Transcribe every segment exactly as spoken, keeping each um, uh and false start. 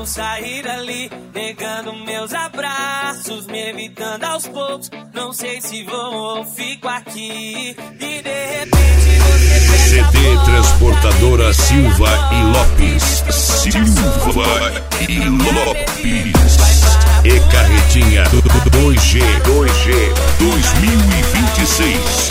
não sair dali, negando meus abraços, me evitando aos poucos. Não sei se vou ou fico aqui. E de repente você fecha C D a porta, Transportadora Silva e Lopes. Silva e Lopes. E Carretinha dois G dois G dois mil e vinte e seis.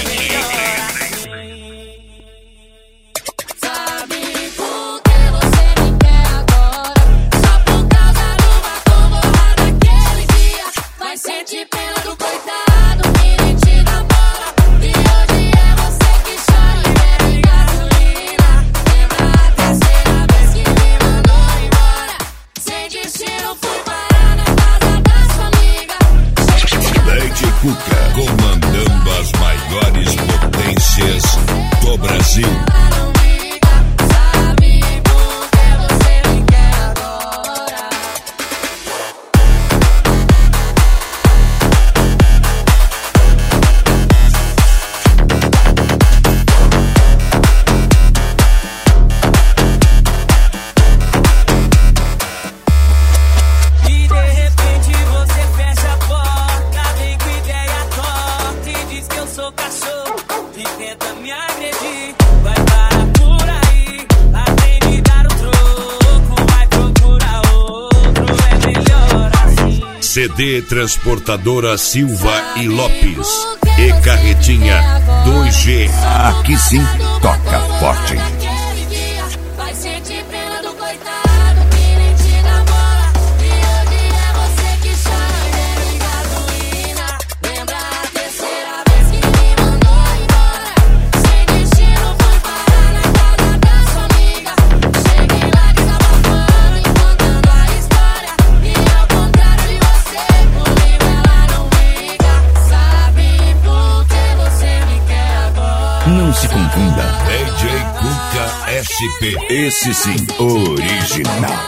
Cuca, comandando as maiores potências do Brasil. C D Transportadora Silva e Lopes. E Carretinha dois G. Aqui sim, toca forte. Não se confunda. D J Cuca S P. Esse sim, original.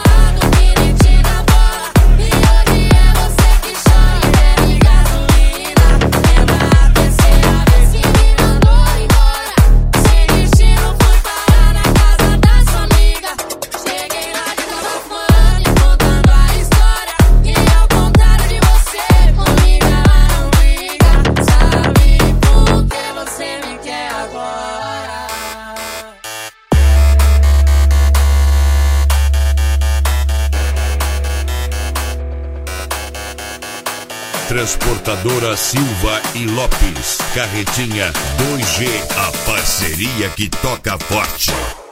Transportadora Silva e Lopes. Carretinha dois G, a parceria que toca forte.